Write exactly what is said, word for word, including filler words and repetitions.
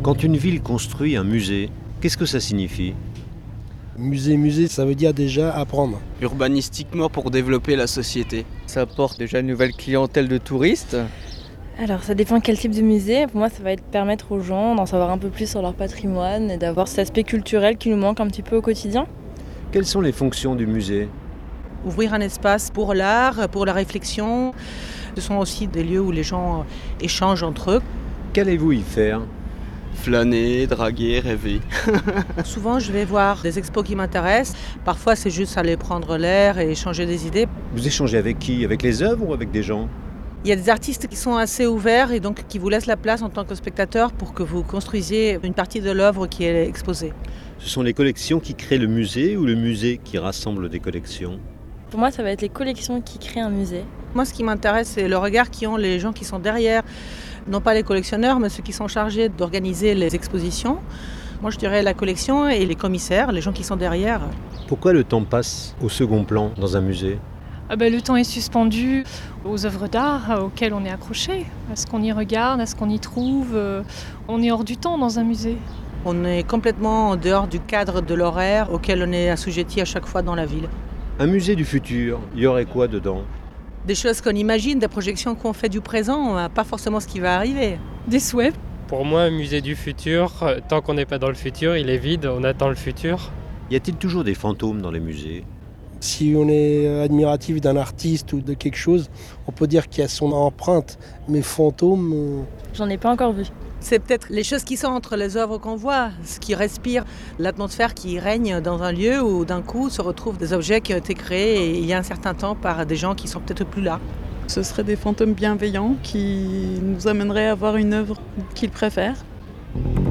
Quand une ville construit un musée, qu'est-ce que ça signifie ? Musée, musée, ça veut dire déjà apprendre. Urbanistiquement pour développer la société. Ça apporte déjà une nouvelle clientèle de touristes. Alors ça dépend quel type de musée. Pour moi ça va être permettre aux gens d'en savoir un peu plus sur leur patrimoine et d'avoir cet aspect culturel qui nous manque un petit peu au quotidien. Quelles sont les fonctions du musée ? Ouvrir un espace pour l'art, pour la réflexion. Ce sont aussi des lieux où les gens échangent entre eux. Qu'allez-vous y faire ? Flâner, draguer, rêver. Souvent je vais voir des expos qui m'intéressent. Parfois c'est juste aller prendre l'air et échanger des idées. Vous échangez avec qui ? Avec les œuvres ou avec des gens ? Il y a des artistes qui sont assez ouverts et donc qui vous laissent la place en tant que spectateur pour que vous construisiez une partie de l'œuvre qui est exposée. Ce sont les collections qui créent le musée ou le musée qui rassemble des collections ? Pour moi ça va être les collections qui créent un musée. Moi ce qui m'intéresse c'est le regard qu'ont les gens qui sont derrière, non pas les collectionneurs mais ceux qui sont chargés d'organiser les expositions. Moi je dirais la collection et les commissaires, les gens qui sont derrière. Pourquoi le temps passe au second plan dans un musée ? Ah ben, le temps est suspendu aux œuvres d'art auxquelles on est accroché, à ce qu'on y regarde, à ce qu'on y trouve. On est hors du temps dans un musée. On est complètement en dehors du cadre de l'horaire auquel on est assujetti à chaque fois dans la ville. Un musée du futur, il y aurait quoi dedans ? Des choses qu'on imagine, des projections qu'on fait du présent, pas forcément ce qui va arriver. Des souhaits. Pour moi, un musée du futur, tant qu'on n'est pas dans le futur, il est vide, on attend le futur. Y a-t-il toujours des fantômes dans les musées ? Si on est admiratif d'un artiste ou de quelque chose, on peut dire qu'il y a son empreinte, mais fantôme... Euh... J'en ai pas encore vu. C'est peut-être les choses qui sont entre les œuvres qu'on voit, ce qui respire, l'atmosphère qui règne dans un lieu où d'un coup se retrouvent des objets qui ont été créés il y a un certain temps par des gens qui sont peut-être plus là. Ce seraient des fantômes bienveillants qui nous amèneraient à voir une œuvre qu'ils préfèrent.